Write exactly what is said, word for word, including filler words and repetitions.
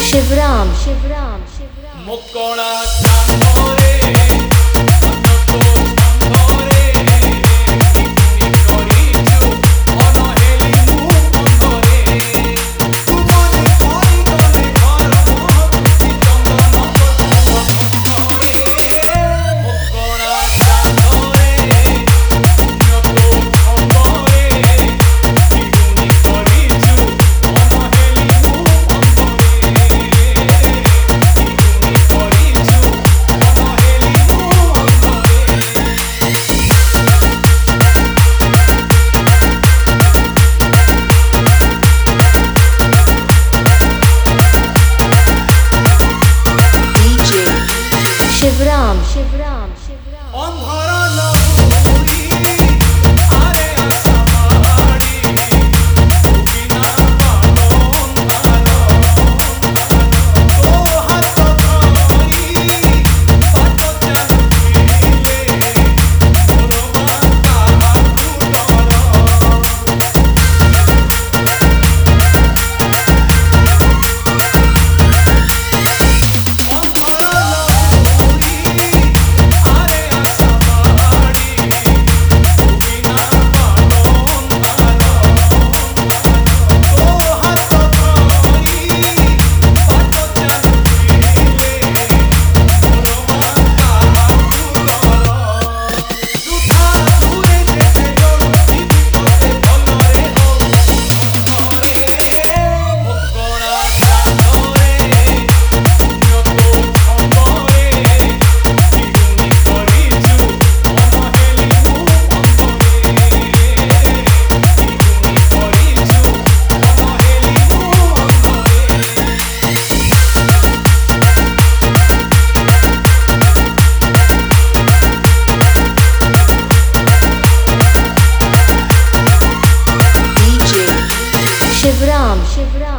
शिवराम शिवराम शिवराम मुकोड़ा चांदोरे अनतो छंदोरे इकुनी करिछु अनहेली मु बंधरे तू मने परि गले घर मोहि चंदन बंधरे मुकोड़ा चांदोरे अनतो छंदोरे इकुनी करिछु अनहेली मु शिवराम शिवराम शिवराम अंधारा लहुरी आरे आसमाड़ी बिना बालो अंधारा तो हाथ धरी बाट चालुले मोर माता शिवराम शिवराम